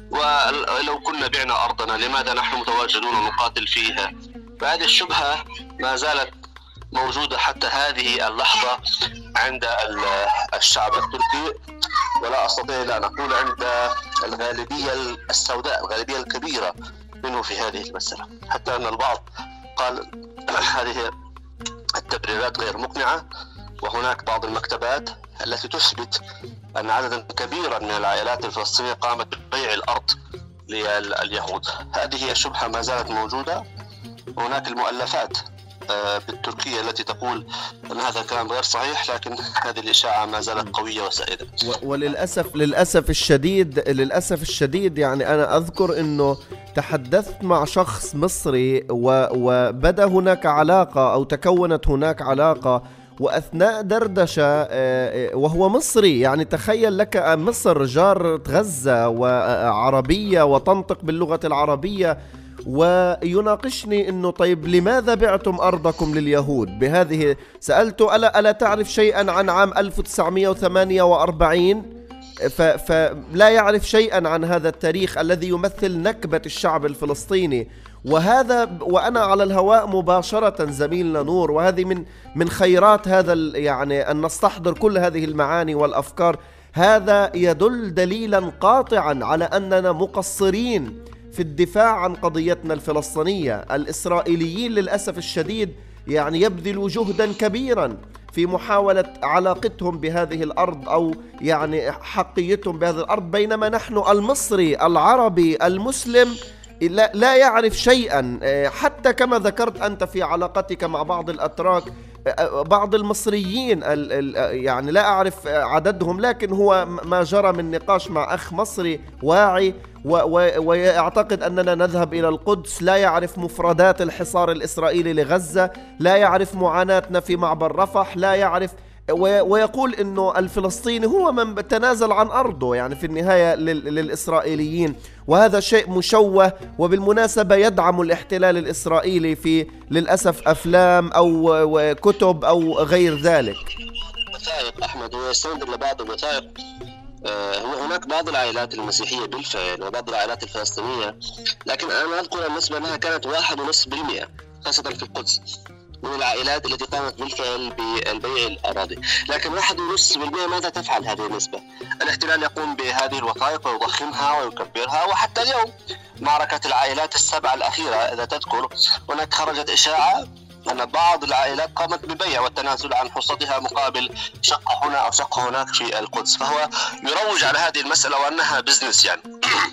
S3: ولو كنا بعنا أرضنا لماذا نحن متواجدون ونقاتل فيها؟ فهذه الشبهة ما زالت موجودة حتى هذه اللحظة عند الشعب التركي، ولا أستطيع أن أقول عند الغالبية السوداء، الغالبية الكبيرة منه في هذه المسألة، حتى أن البعض قال هذه التبريرات غير مقنعة. وهناك بعض المكتبات التي تثبت أن عددا كبيرا من العائلات الفلسطينية قامت ببيع الأرض لليهود. هذه هي شبهة ما زالت موجودة. وهناك المؤلفات بالتركية التي تقول أن هذا كلام غير صحيح، لكن هذه الإشاعة ما زالت قوية وسائدة.
S2: وللأسف للأسف الشديد للأسف الشديد يعني أنا أذكر أنه تحدثت مع شخص مصري وبدأ هناك علاقة أو تكونت هناك علاقة، وأثناء دردشة وهو مصري، يعني تخيل لك مصر جارة غزة وعربية وتنطق باللغة العربية، ويناقشني إنه طيب لماذا بعتم أرضكم لليهود بهذه؟ سألته: ألا ألا تعرف شيئا عن عام ألف وتسعمئة وثمانية وأربعين؟ فلا يعرف شيئا عن هذا التاريخ الذي يمثل نكبة الشعب الفلسطيني. وهذا وأنا على الهواء مباشرة زميلنا نور، وهذه من من خيرات هذا يعني أن نستحضر كل هذه المعاني والأفكار. هذا يدل دليلا قاطعا على أننا مقصرين في الدفاع عن قضيتنا الفلسطينية. الإسرائيليين للأسف الشديد يعني يبذلوا جهدا كبيرا في محاولة علاقتهم بهذه الأرض أو يعني حقيتهم بهذه الأرض، بينما نحن المصري العربي المسلم لا, لا يعرف شيئا. حتى كما ذكرت أنت في علاقتك مع بعض الأتراك، بعض المصريين يعني لا أعرف عددهم، لكن هو ما جرى من نقاش مع أخ مصري واعي ويعتقد أننا نذهب إلى القدس، لا يعرف مفردات الحصار الإسرائيلي لغزة، لا يعرف معاناتنا في معبر رفح، لا يعرف، ويقول أنه الفلسطيني هو من تنازل عن أرضه يعني في النهاية للإسرائيليين. وهذا شيء مشوه، وبالمناسبة يدعم الاحتلال الإسرائيلي في للأسف أفلام أو كتب أو غير ذلك.
S3: وثائق أحمد ويستند لبعض الوثائق. هناك بعض العائلات المسيحية بالفعل وبعض العائلات الفلسطينية، لكن أنا أذكر النسبة أنها كانت واحد ونصف بالمئة خاصة في القدس من العائلات التي قامت بالفعل بالبيع الأراضي. لكن واحد ونصف بالمئة ماذا تفعل هذه النسبة؟ الاحتلال يقوم بهذه الوثائق ويضخمها ويكبرها. وحتى اليوم معركة العائلات السبع الأخيرة إذا تذكر، هناك خرجت إشاعة أن بعض العائلات قامت ببيع والتنازل عن حصتها مقابل شقة هنا أو شقة هناك في القدس. فهو يروج على هذه المسألة وأنها بزنس، يعني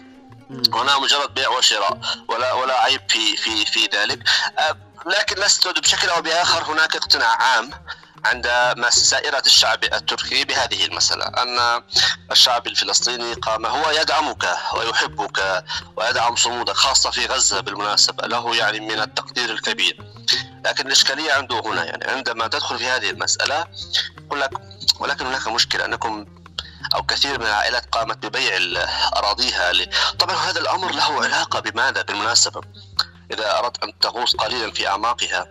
S3: هنا مجرد بيع وشراء، ولا ولا عيب في في في ذلك. لكن نسجد بشكل أو بآخر هناك اقتناع عام عند سائرة الشعب التركي بهذه المسألة، أن الشعب الفلسطيني قام هو يدعمك ويحبك ويدعم صمودك، خاصة في غزة بالمناسبة، له يعني من التقدير الكبير. لكن الإشكالية عنده هنا، يعني عندما تدخل في هذه المسألة يقول لك ولكن هناك مشكلة أنكم أو كثير من العائلات قامت ببيع أراضيها ل... طبعا هذا الأمر له علاقة بماذا بالمناسبة؟ إذا أردت أن تغوص قليلا في أعماقها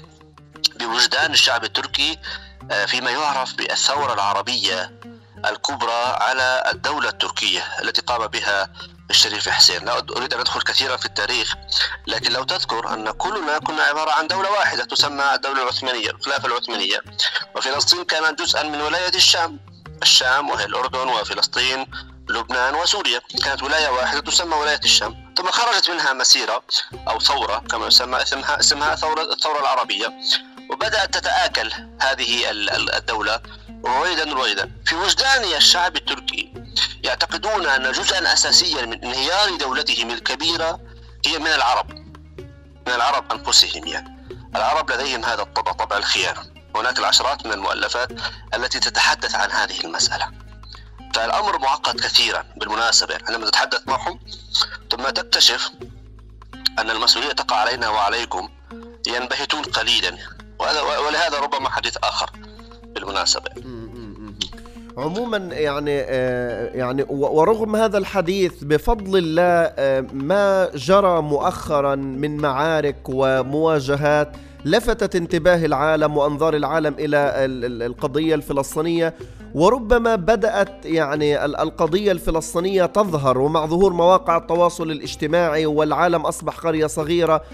S3: بوجدان الشعب التركي فيما يعرف بالثورة العربية الكبرى على الدولة التركية التي قام بها الشريف حسين. لا أريد أن أدخل كثيرا في التاريخ، لكن لو تذكر أن كلنا كنا عبارة عن دولة واحدة تسمى الدولة العثمانية، الخلافة العثمانية، وفلسطين كانت جزءا من ولاية الشام، الشام وهي الأردن وفلسطين لبنان وسوريا، كانت ولاية واحدة تسمى ولاية الشام. ثم خرجت منها مسيرة أو ثورة كما يسمى اسمها اسمها ثورة الثورة العربية، وبدأت تتآكل هذه الدولة رويدا رويدا في وجدان الشعب التركي. يعتقدون أن جزءا أساسيا من انهيار دولتهم الكبيرة هي من العرب، من العرب أنفسهم. يعني العرب لديهم هذا الطبع، طبع الخيانة. هناك العشرات من المؤلفات التي تتحدث عن هذه المسألة. فالأمر معقد كثيرا بالمناسبة. عندما تتحدث معهم ثم تكتشف أن المسؤولية تقع علينا وعليكم ينبهتون قليلا، ولهذا ربما حديث آخر بالمناسبة.
S2: عموما يعني يعني ورغم هذا الحديث بفضل الله ما جرى مؤخرا من معارك ومواجهات لفتت انتباه العالم وأنظار العالم إلى القضية الفلسطينية، وربما بدأت يعني القضية الفلسطينية تظهر، ومع ظهور مواقع التواصل الاجتماعي والعالم أصبح قرية صغيرة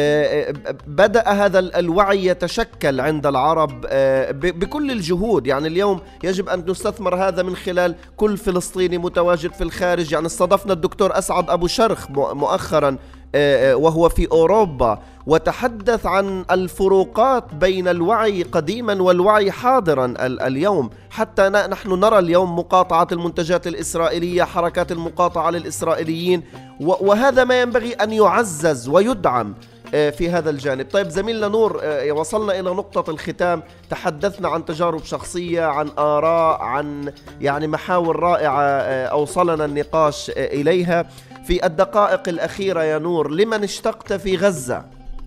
S2: بدأ هذا الوعي يتشكل عند العرب بكل الجهود. يعني اليوم يجب أن نستثمر هذا من خلال كل فلسطيني متواجد في الخارج. يعني استضفنا الدكتور أسعد أبو شرخ مؤخرا وهو في أوروبا، وتحدث عن الفروقات بين الوعي قديما والوعي حاضرا اليوم. حتى نحن نرى اليوم مقاطعة المنتجات الإسرائيلية، حركات المقاطعة للإسرائيليين، وهذا ما ينبغي أن يعزز ويدعم في هذا الجانب. طيب زميلنا نور، وصلنا إلى نقطة الختام، تحدثنا عن تجارب شخصية، عن آراء، عن يعني محاور رائعة أوصلنا النقاش إليها. في الدقائق الأخيرة يا نور، لمن اشتقت في غزة؟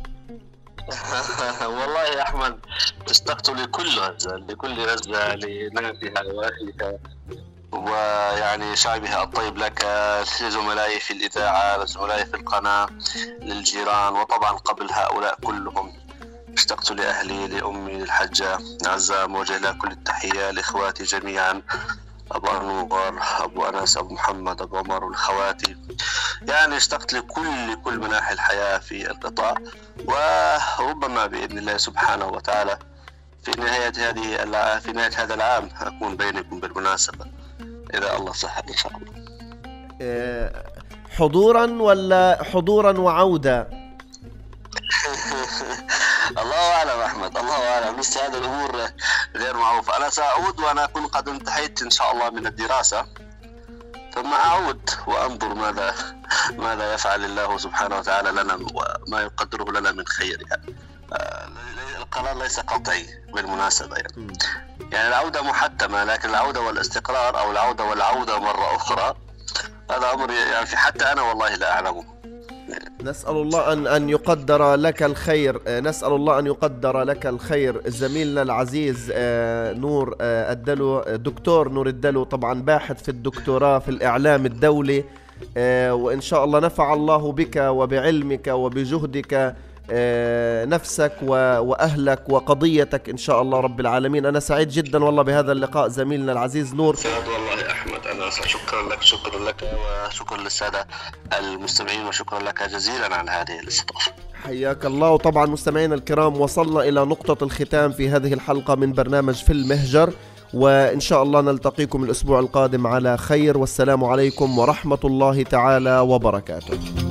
S3: والله يا أحمد اشتقت لكل غزة، لكل غزة، لناسها وأهلها ويعني شعبها الطيب، لك، لزملائي في الإذاعة، لزملائي في القناة، للجيران، وطبعا قبل هؤلاء كلهم اشتقت لأهلي، لأمي، للحجة عزة، موجه لها كل التحية، لإخواتي جميعا، أبو أنور، أبو أنس، أبو محمد، أبو عمر، والخواتي. يعني اشتقت لكل كل مناحي الحياة في القطاع، وربما بإذن الله سبحانه وتعالى في نهاية هذه في نهاية هذا العام أكون بينكم بالمناسبة إذا الله سهل إن شاء الله.
S2: حضورا ولا حضورا وعودة؟
S3: الله أعلم أحمد، الله أعلم، لسه هذه الأمور غير معروفة. أنا سأعود وأنا أكون قد انتهيت إن شاء الله من الدراسة، ثم أعود وأنظر ماذا ماذا يفعل الله سبحانه وتعالى لنا وما يقدره لنا من خير. يعني القرار ليس قطعي بالمناسبة، يعني يعني العودة محتمة، لكن العودة والاستقرار أو العودة والعودة مرة أخرى هذا أمر يعني حتى أنا والله لا أعلمه.
S2: نسأل الله أن أن يقدر لك الخير، نسأل الله أن يقدر لك الخير. زميلنا العزيز نور الدلو، دكتور نور الدلو، طبعا باحث في الدكتوراه في الإعلام الدولي، وإن شاء الله نفع الله بك وبعلمك وبجهدك نفسك وأهلك وقضيتك إن شاء الله رب العالمين. أنا سعيد جدا والله بهذا اللقاء زميلنا العزيز نور.
S3: سعد والله أحمد، أنا شكرا لك، شكرا لك وشكرا للسادة المستمعين، وشكرا لك جزيلا على هذه الاستضافة.
S2: حياك الله. وطبعا مستمعينا الكرام، وصلنا إلى نقطة الختام في هذه الحلقة من برنامج في المهجر، وإن شاء الله نلتقيكم الأسبوع القادم على خير، والسلام عليكم ورحمة الله تعالى وبركاته.